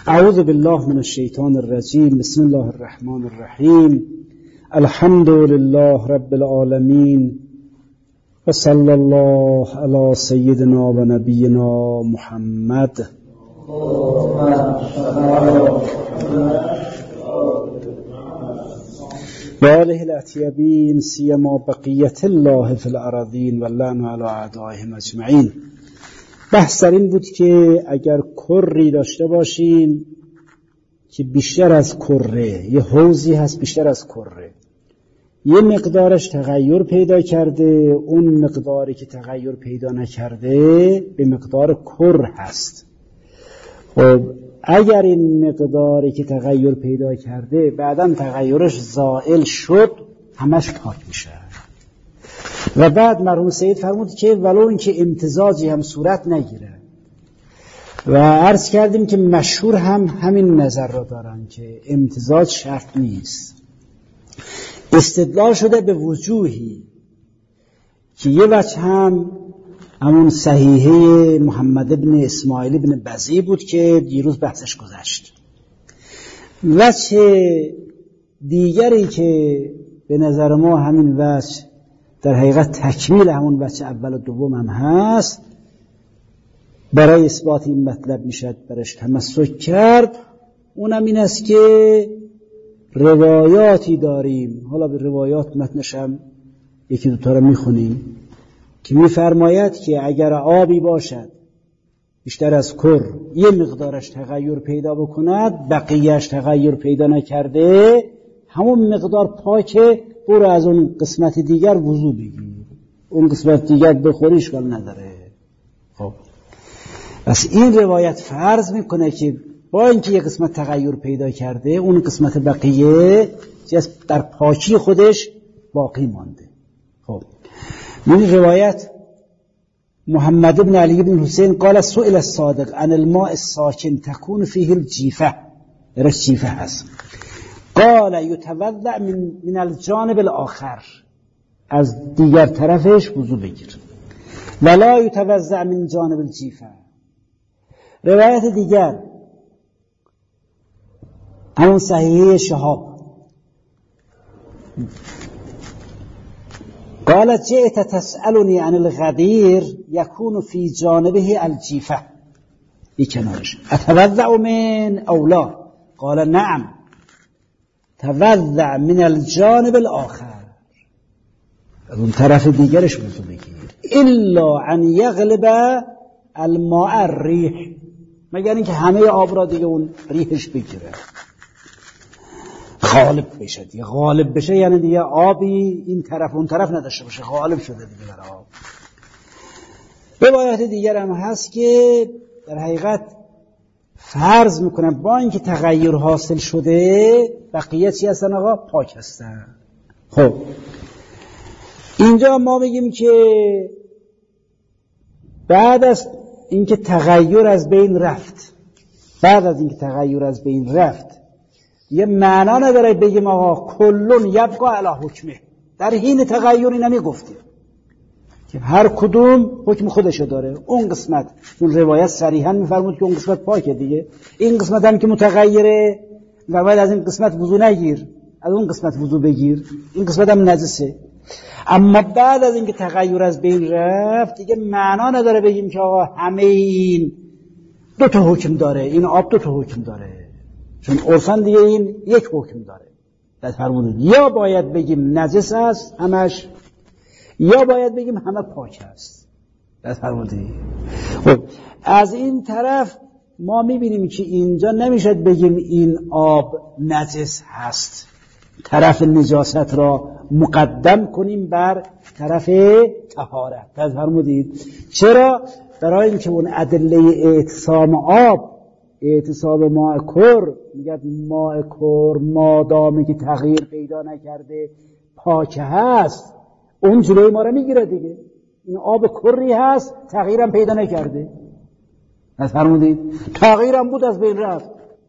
اعوذ بالله من الشیطان الرجیم. بسم الله الرحمن الرحیم. الحمد لله رب العالمین و صلی الله علی سیدنا و نبینا محمد و آله الاطیبین سیما بقیت الله فی الارضین و لعن علی اعدائهم اجمعین. بحث در این بود که اگر کری داشته باشیم که بیشتر از کره، یه حوضی هست بیشتر از کره، یه مقدارش تغییر پیدا کرده، اون مقداری که تغییر پیدا نکرده به مقدار کر هست. خب اگر این مقداری که تغییر پیدا کرده بعداً تغییرش زائل شد، همش پاک میشه. و بعد مرحوم سید فرمود که ولو اینکه امتزاجی هم صورت نگیره، و عرض کردیم که مشهور هم همین نظر را دارن که امتزاج شرط نیست. استدلال شده به وجوهی که یه وجه همون صحیحه محمد ابن اسماعیل ابن بزی بود که دیروز بحثش گذشت. وجه دیگری که به نظر ما همین وجه در حقیقت تکمیل همون وجه اول و دوم هم هست، برای اثبات این مطلب میشد برش تمسک کرد. اونم این است که روایاتی داریم، حالا به روایات متنشم یکی دوتا رو میخونیم، که میفرماید که اگر آبی باشد بیشتر از کر یه مقدارش تغییر پیدا بکند، بقیهش تغییر پیدا نکرده، همون مقدار پاکه، برو از اون قسمت دیگر وضو بگیر، اون قسمت دیگر بخوری اشکال نداره. خب پس این روایت فرض میکنه که با اینکه یک قسمت تغییر پیدا کرده، اون قسمت بقیه در پاکی خودش باقی مانده. خب این روایت محمد بن علی بن حسین قال سئل الصادق عن الماء الساکن تكون فيه الجیفه، درش جیفه هست، قال یتوضأ من الجانب الاخر، از دیگر طرفش وضو بگیر، ولا یتوضأ من جانب الجیفه. روایت دیگر همون صحیحه شهاب قال جئت تسألني عن الغدير يكون في جانبه الجيفة، بکنارش، اتوضأ من او لا؟ قال نعم توضأ من الجانب الاخر، اون طرف دیگرش وضو بگیر، الا ان یغلب الماء الریح، مگر اینکه همه آب را دیگه اون ریحش بگیره، غالب بشه. دیگه غالب بشه یعنی دیگه آبی این طرف اون طرف نداشته باشه، غالب شده دیگه بر آب. روایت دیگر هم هست که در حقیقت فرض میکنن با اینکه تغییر حاصل شده، بقیه چی هستن آقا؟ پاک هستن. خب اینجا ما بگیم که بعد از اینکه تغییر از بین رفت، یه معنا نداره بگیم آقا کلون یبقى علی حکمه، در حین تغییری نمیگفتیم که هر کدوم حکم خودشو داره. اون قسمت، اون روایت صریحا میفرمود که اون قسمت پاکه دیگه، این قسمت هم که متغیره و باید از این قسمت وضو نگیر، از اون قسمت وضو بگیر، این قسمت هم نجسه. اما بعد از اینکه تغییر از بین رفت دیگه معنا نداره بگیم که آقا همه این دو تا حکم داره، این آب دو تا حکم داره، چون عرفاً دیگه این یک حکم داره. در فرمودید یا باید بگیم نجس است همش، یا باید بگیم همه پاک است. در فرمودید خب از این طرف ما میبینیم که اینجا نمیشد بگیم این آب نجس هست، طرف نجاست را مقدم کنیم بر طرف طهارت. در فرمودید چرا؟ برای اینکه اون ادله اعتصام آب، اعتصاب ماء کر، میگه ماء کر مادامی که تغییر پیدا نکرده پاک هست، اون جلوی ما رو میگیره دیگه. این آب کری هست تغییرم پیدا نکرده، از فرمودید تغییرم بود از بین رفت.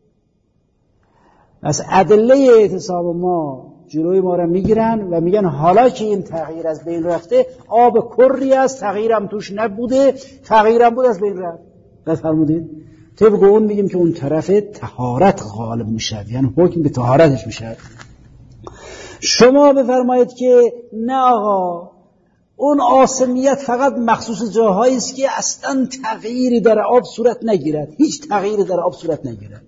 از ادله اعتصاب ما جلوی ما رو میگیرن و میگن حالا که این تغییر از بین رفته، آب کری است، تغییرم توش نبوده، تغییرم بود از بین رفت. از فرمودید طبق اون میگیم که اون طرف طهارت غالب میشه، یعنی حکم به طهارتش میشه. شما بفرمایید که نه آقا، اون آسمیت فقط مخصوص جاهایی است که اصلا تغییری در آب صورت نگیرد، هیچ تغییری در آب صورت نگیرد.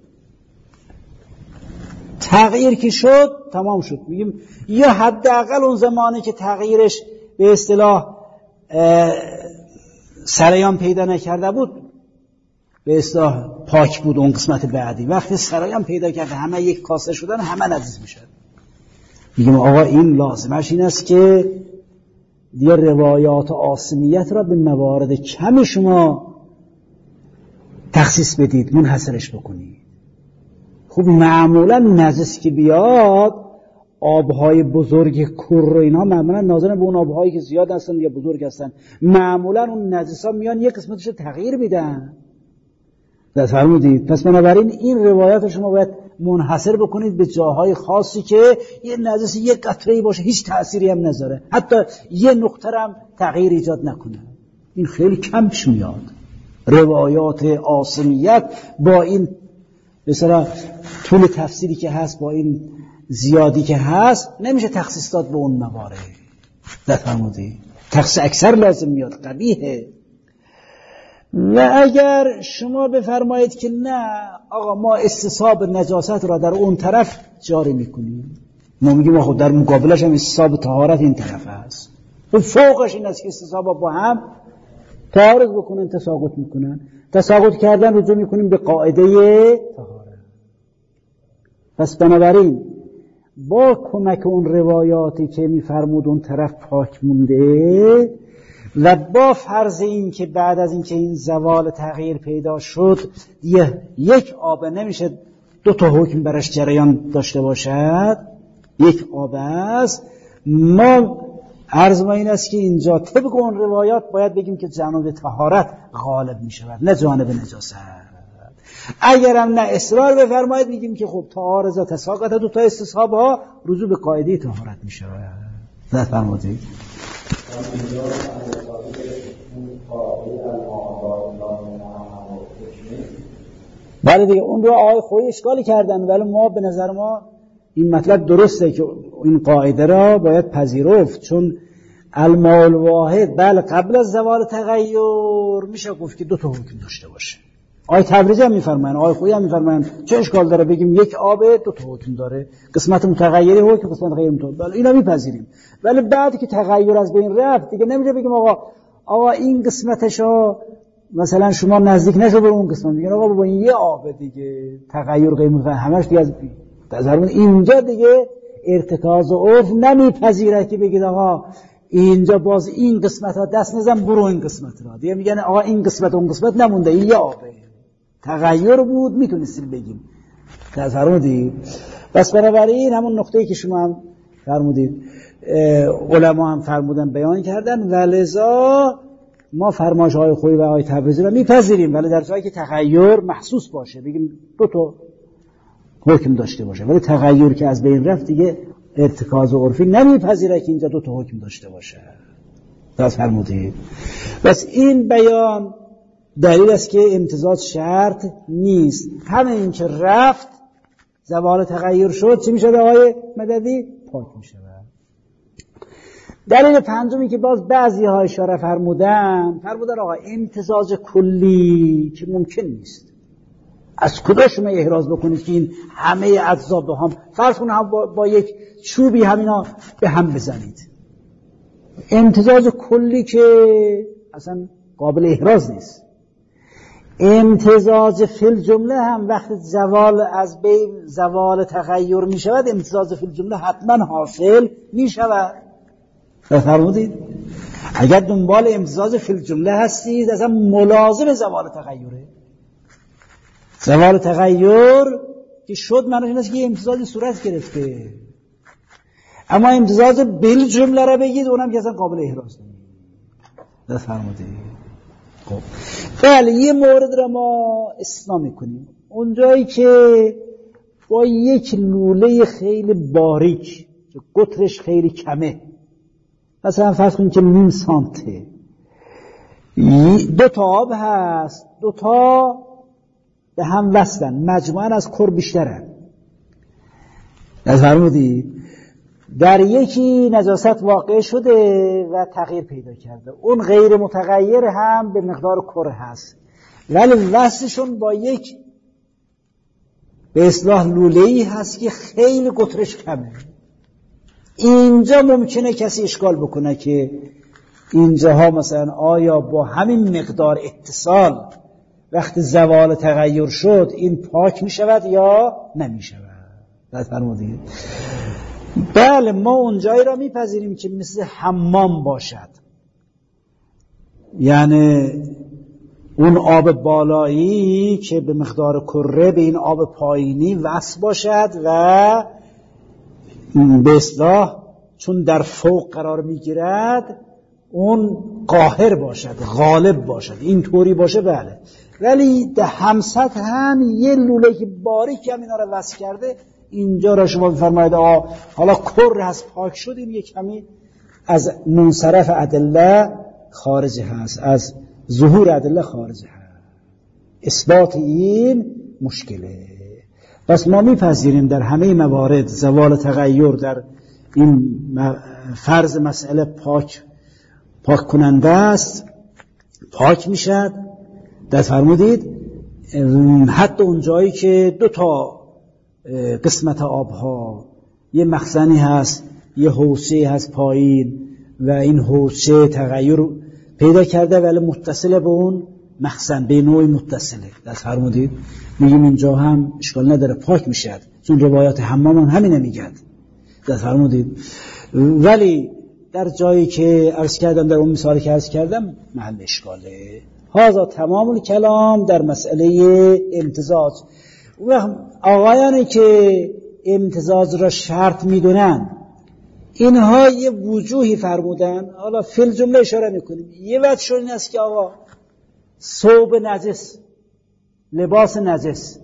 تغییر که شد تمام شد. میگیم یا حداقل اون زمانی که تغییرش به اصطلاح سرایان پیدا نکرده بود، به اصطلاح پاک بود. اون قسمت بعدی وقتی سرایان پیدا کرده، همه یک کاسه شدن، همه نجس میشن. میگیم آقا این لازمش این است که دیگه روایات آسمیت را به موارد کمی شما تخصیص بدید، منحصرش بکنید. خب معمولا نجس که بیاد، آبهای بزرگ کور و اینها معمولا ناظرن به اون آبهایی که زیاد هستن یا بزرگ هستن، معمولا اون نجسا میان یک قسمتش تغییر میدن. فرمودید؟ پس بنابراین این روایات شما باید منحصر بکنید به جاهای خاصی که یه نجس یک قطره‌ای باشه، هیچ تأثیری هم نذاره، حتی یه نقطه هم تغییر ایجاد نکنه. این خیلی کم پیش میاد. روایات آسمیت با این مثلا طول تفسیری که هست، با این زیادی که هست، نمیشه تخصیص داد به اون موارد. فرمودید؟ تخصیص اکثر لازم میاد، قبیحه. و اگر شما بفرمایید که نه آقا ما استصحاب نجاست را در اون طرف جاری میکنیم، ما میگیم آقا در مقابلش هم استصحاب طهارت این طرف هست، و فوقش این است که استصحاب با هم تعارض بکنن، تساقط میکنن. تساقط کردن رجوع میکنیم به قاعده طهارت. پس بنابراین با کمک اون روایاتی که میفرمود اون طرف پاک مونده و با فرض این که بعد از اینکه این زوال تغییر پیدا شد یک آب نمیشه دو تا حکم برش جریان داشته باشد، یک آب است، ما عرض ما این است که اینجا طبق اون روایات باید بگیم که جانب طهارت غالب می شود، نه جانب نجاست. اگرم نه اصرار بفرمایید میگیم که خب تعارض تساقط دو تا استصحاب ها رجوع به قاعده طهارت می شود. فرمودید بله دیگه، اون رو آقای خویی اشکالی کردن، ولی ما به نظر ما این مطلب درسته که این قاعده را باید پذیرفت، چون الماء الواحد بله قبل از زوال تغییر میشه گفت که دو تا حکم داشته باشه. آقای تبریزی هم میفرمایند، آقای خویی هم میفرمایند چه اشکال داره بگیم یک آب دو تا حکم داره، قسمت متغیری حکم، قسمت غیر متغیر. بله اینا میپذیریم، ولی بعد که تغییر از بین رفت دیگه نمیشه بگیم آقا این قسمتشو مثلا شما نزدیک نشو به اون قسمت، میگن آقا با این یه آب دیگه تغییر غیر متغیر همش دیگه از تظاهرون اینجا دیگه ارتکاز و عرف نمیپذیره که بگید آقا اینجا باز این قسمت ها دست نزن برو این قسمت را دیگه، میگن آقا این قسمت اون قسمت نمونده، این یه آبه، تغییر بود میتونستیم بگیم. تظاهرون بس بنابراین همون نقطه‌ای که شما هم فرمودید علما هم فرمودن بیان کردن، ولذا ما فرمایش های خویی و آقای تبریزی رو میپذیریم، ولی در جایی که تغییر محسوس باشه بگیم دو تا حکم داشته باشه، ولی تغییر که از بین رفت دیگه ارتکاز و عرفی نمیپذیره که اینجا دو تا حکم داشته باشه. درست فرمودید. بس این بیان دلیل است که امتزاج شرط نیست، همه این که رفت زوال تغییر شد چه میشه آقای مددی؟ پاک میشه. دلیل پنجمی که باز بعضی ها اشاره فرمودن آقا امتزاج کلی که ممکن نیست، از کجا شما احراز بکنید که این همه اجزا با هم فرض کنید هم با یک چوبی همینا به هم بزنید، امتزاج کلی که اصلا قابل احراز نیست. امتزاج فی الجمله هم وقتی زوال تغییر می شود، امتزاج فی الجمله حتما حاصل می شود. فرمودید اگر دنبال امتزاج فی الجمله هستید اصلا ملازم زوال تغییره. زوال تغییر که شد معنیش این است که امتزاج صورت گرفته، اما امتزاج بالجمله را بگید اونم که اصلا قابل احراز نیست. فرمودید خب بله یه مورد را ما استثنا میکنیم، اونجایی که با یک لوله خیلی باریک که قطرش خیلی کمه، مثلا فرض کنید که نیم سانته، دو تا آب هست، دو تا به هم وصلن، مجموعاً از کر بیشترن. فرمودید در یکی نجاست واقع شده و تغییر پیدا کرده، اون غیر متغیر هم به مقدار کر هست، ولی وصلشون با یک به اصطلاح لوله‌ای هست که خیلی قطرش کمه. اینجا ممکنه کسی اشکال بکنه که اینجاها مثلا آیا با همین مقدار اتصال وقتی زوال تغییر شد این پاک می شود یا نمی شود؟ فرمودید بله، ما اونجایی را میپذیریم که مثل حمام باشد، یعنی اون آب بالایی که به مقدار کره به این آب پایینی وصل باشد و به اصطلاح چون در فوق قرار میگیرد اون قاهر باشد، غالب باشد، این طوری باشه. بله، ولی در همسط هم یه لوله که باریک هم اینا رو وصل کرده، اینجا را شما بفرمایید حالا کر هست پاک شد، این یک کمی از منصرف ادله خارج هست، از ظهور ادله خارج هست. اثبات این مشکله. پس ما میپذیریم در همه موارد زوال تغییر در این فرض مسئله پاک کننده است، پاک میشد. در فرمودید حتی اون جایی که دو تا قسمت آبها، یه مخزنی هست، یه حوضه هست پایین و این حوضه تغییر پیدا کرده ولی متصله به اون مخزن، به نوعی متصله. در فرمودید میگیم اینجا هم اشکال نداره، پاک میشد، چون روایات حمام هم همین میگد. در فرمودید ولی در جایی که عرض کردم، در اون مثالی که عرض کردم، محل اشکاله. هذا تمام الکلام در مسئله امتزاج. و آقایانی که امتزاج را شرط میدونن اینها یه وجوهی فرمودن، حالا فی الجمله اشاره میکنیم. یه وجه این است که آقا ثوب نجس، لباس نجس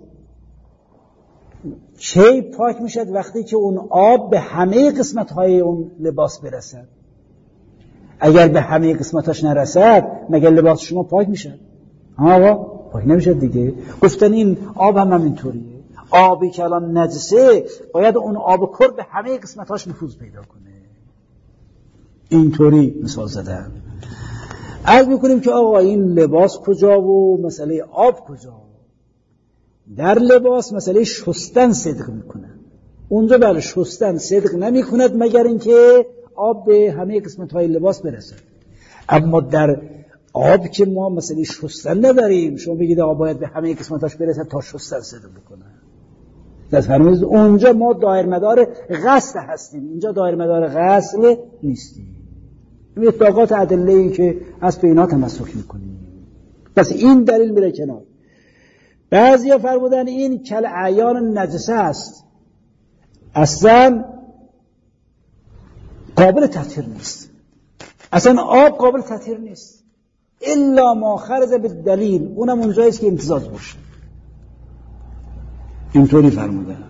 چه پاک میشد؟ وقتی که اون آب به همه قسمت‌های اون لباس برسد. اگر به همه قسمتاش نرسد مگر لباس شما پاک میشه؟ آقا پاک نمیشه دیگه. گفتن این آب هم همینطوریه، آبی که الان نجسه باید اون آب کر به همه قسمتاش نفوذ پیدا کنه. اینطوری مثال زدن. عرض میکنیم که آقا این لباس کجا و مسئله آب کجا؟ در لباس مسئله شستن صدق میکنه، اونجا بله شستن صدق نمی کند مگر اینکه آب به همه قسمت‌های لباس برسه. اما در آب که ما مسئله شستن نداریم، شما بگید آب باید به همه قسمتاش برسه تا شستن صدق بکنه. در فرمایید اونجا ما دایر مدار غسل هستیم، اینجا دایر مدار غسل نیستیم. این اطلاقات ادله‌ای که از به اینا تمسک میکنیم. پس این دلیل میره کنار. بعضیا فرمودن این کل اعیان نجسه است، اصلا قابل تطهیر نیست، اصلا آب قابل تطهیر نیست الا ما خرج بالدلیل، اونم اونجاییست که امتزاج باشه. اینطوری فرمودن.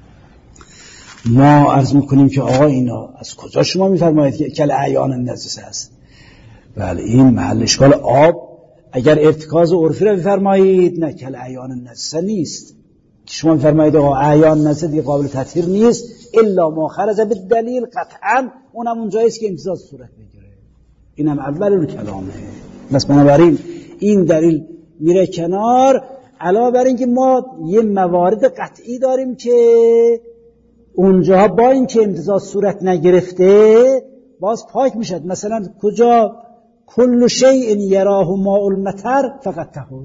ما عرض میکنیم که آقا اینا از کجا شما میفرمایید که کل اعیان نجسه است؟ بله این محل اشکال. آب اگر ارتکاز عرفی رو بفرمایید نه کل اعیان نجسه نیست. شما میفرمایید آقا اعیان نجسه دیگه قابل تطهیر نیست الا ما خرج بالدلیل، قطعا اونم اونجاییست که امتزاج صورت بگیره. اینم اول کلامه. بس بنابراین این دلیل میره کنار. علاوه بر این که ما یه موارد قطعی داریم که اونجا با این که امتزاج صورت نگرفته باز پاک میشد. مثلا کجا کل شیء یراه ماء المطر فقط طهور،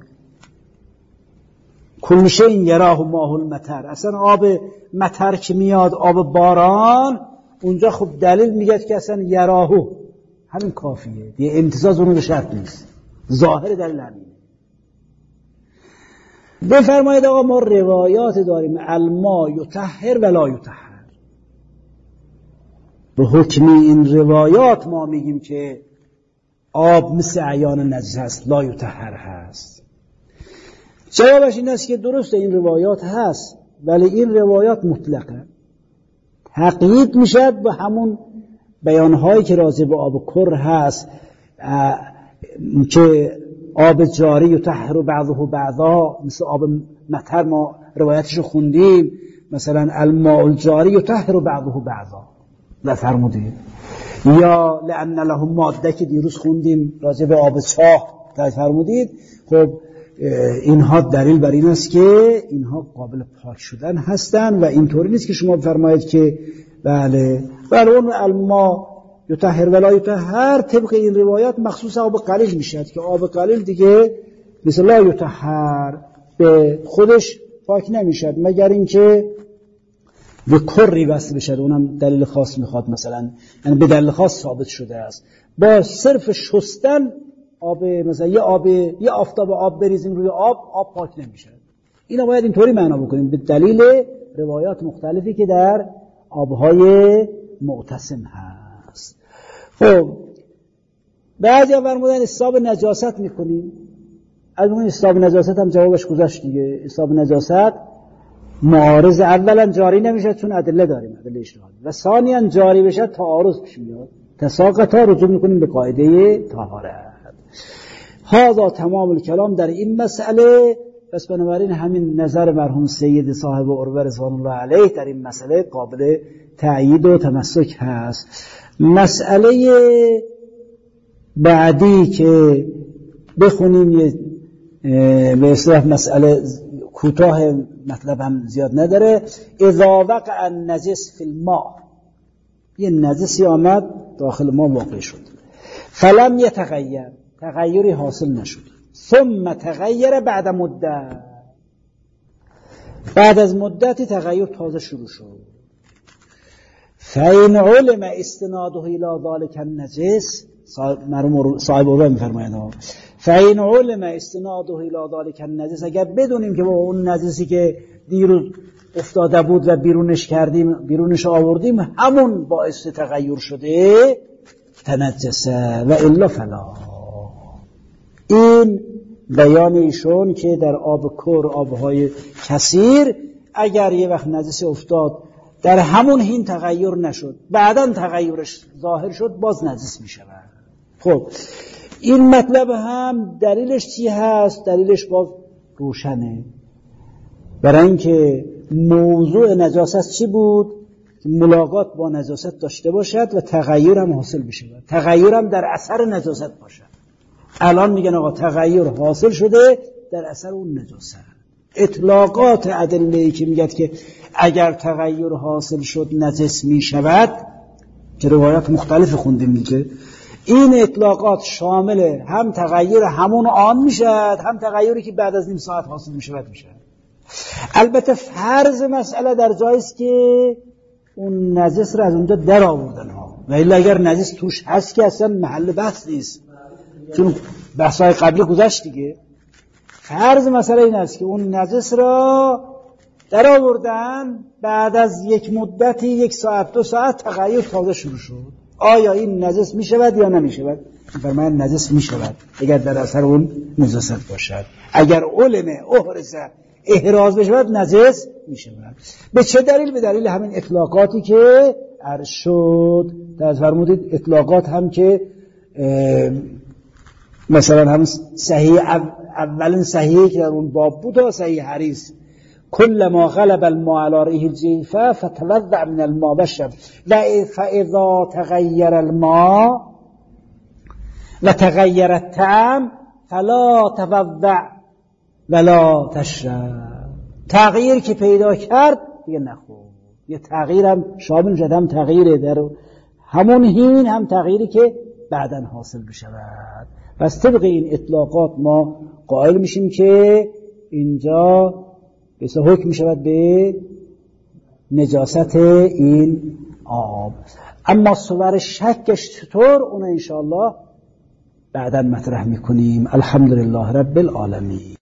کل شیء یراه ماء المطر، اصلا آب مطر که میاد، آب باران، اونجا خب دلیل میگه که اصلا یراهو همین کافیه دیگه، امتزاج اون شرط نیست، ظاهر دلیل همینه. بفرمایید آقا ما روایات داریم الماء یطهر ولا یطهر، به حکم این روایات ما میگیم که آب مثل اعیان نجس هست، لا یطهر هست. جوابش این است که درسته این روایات هست ولی این روایات مطلقه، تقیید میشد به همون بیانهایی که راجع به آب کر هست که آب جاری یطهر بعضه بعضا، مثل آب مطر ما روایتشو خوندیم، مثلا الماء الجاری یطهر بعضه بعضا فرمودید، یا لأن لهم ماده که دیروز خوندیم راجع به آب چاه فرمودید. خب اینها دلیل بر این است که اینها قابل پاک شدن هستن و اینطوری نیست که شما بفرمایید که بله اون الماء یطهر ولا یطهر طبق این روایات مخصوص آب قلیل میشد که آب قلیل دیگه مثل لا یطهر به خودش پاک نمیشد مگر اینکه به کری وصل بشه، اونم دلیل خاص میخواد، مثلا یعنی به دلیل خاص ثابت شده است. با صرف شستن آب مثلا یه آفتاب آب بریزیم روی آب پاک نمیشه. اینا باید اینطوری معنا بکنیم به دلیل روایات مختلفی که در آبهای معتصم هست. خب بعضی فرمودن اصحاب نجاست میکنیم، از اون اصحاب نجاست هم جوابش گذشت دیگه. اصحاب نجاست معارض اولا جاری نمیشه چون ادله داریم، ادله اجتهادی، و ثانیا جاری بشه تعارض پیش میاد، تساقطا رجوع میکنیم به قاعده طهارت. هذا تمام الکلام در این مسئله. پس بنابراین همین نظر مرحوم سید صاحب عروه رضوان الله علیه در این مسئله قابل تأیید و تمسک هست. مسئله بعدی که بخونیم به اصطلاح مسئله کوتاه، مطلب هم زیاد نداره. اذا وقع النجس فی الماء، یه نجسی آمد داخل ما واقع شد، فلم یتغیر، تغییری حاصل نشد، ثم تغییر بعد مدت، بعد از مدتی تغییر تازه شروع شد، فإن علم استناده الى ذلك النجس، صاحب عروه میفرماید فإن علم استناده الى ذلك النجس، اگر بدونیم که با اون نجسی که دیروز افتاده بود و بیرونش کردیم، بیرونش آوردیم، همون باعث تغییر شده، تنجسه و الا فلا. این بیان ایشون که در آب کر، آبهای کثیر، اگر یه وقت نجس افتاد در همون حین تغییر نشد، بعداً تغییرش ظاهر شد، باز نجس می شود. خب این مطلب هم دلیلش چی هست؟ دلیلش باز روشنه، برای اینکه موضوع نجاست چی بود؟ ملاقات با نجاست داشته باشد و تغییر هم حاصل بشه، تغییر هم در اثر نجاست باشد. الان میگن آقا تغییر حاصل شده در اثر اون نجاست. اطلاقات ادله‌ای که میگه که اگر تغییر حاصل شد نجس میشود، که روایات مختلف خوندیم میگه، این اطلاقات شامل هم تغییر همون آن میشد، هم تغییری که بعد از نیم ساعت حاصل میشود میشد. البته فرض مسئله در جایی است که اون نجس را از اونجا در آوردن ها، و الا اگر نجس توش هست که اصلا محل بحث نیست، چون بحثای قبلی گذشت دیگه. فرض مسئله این است که اون نجس را در آوردن، بعد از یک مدتی، 1 ساعت 2 ساعت تغییر تازه شروع شد. آیا این نجس می شود یا نمی شود؟ فرمان نجس می شود اگر در اثر اون نجاست باشد. اگر علم احراز بشود نجس می شود. به چه دلیل؟ به دلیل همین اطلاقاتی که عرض شد. در فرمودید اطلاقات هم که مثلا هم صحیح، اولین صحیحی که در اون باب بود و صحیح حریص، كل ما غلب الماء على ريح الجيفة فتوضع من الماء واشرب، فإذا تغير الماء وتغير الطعم فلا توضع ولا تشرب. تغییر که پیدا کرد دیگه نخور. یه تغییر هم شامل شد، هم تغییر در همون حین، هم تغییری که بعداً حاصل بشود. پس طبق این اطلاقات ما قائل میشیم که اینجا بسیار حکم میشود به نجاست این آب. اما صور شکش چطور؟ اون انشاءالله بعداً مطرح میکنیم. الحمدلله رب العالمین.